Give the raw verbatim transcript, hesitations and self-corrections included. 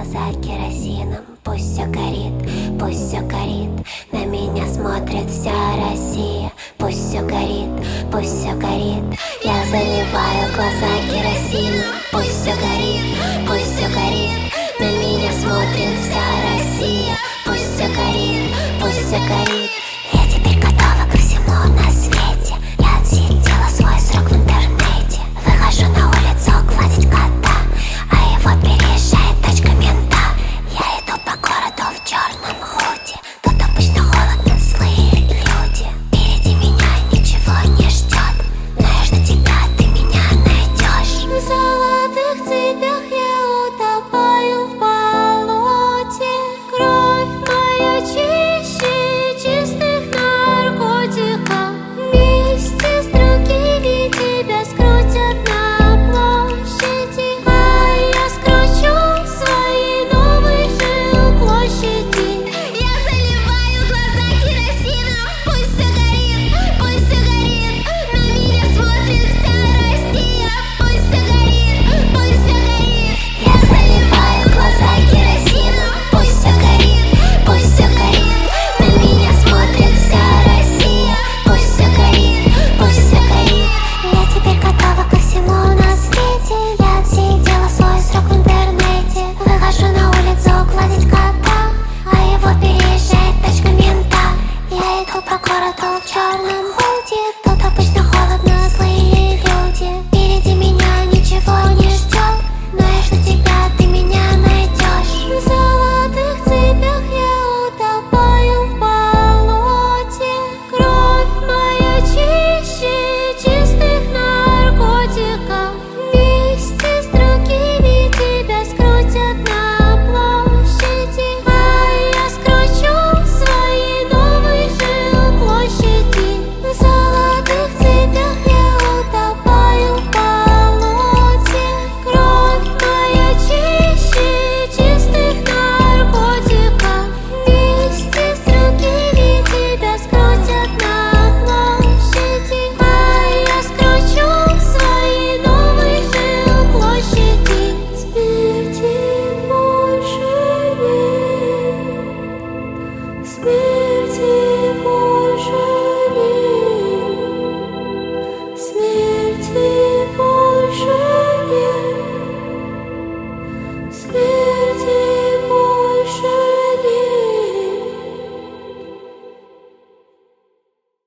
глаза керосином. Пусть все горит, пусть все горит, на меня смотрит вся Россия. Пусть все горит, пусть все горит, я заливаю глаза керосином. Пусть все горит, пусть все горит, на меня смотрит вся Россия. Пусть все горит, пусть все горит.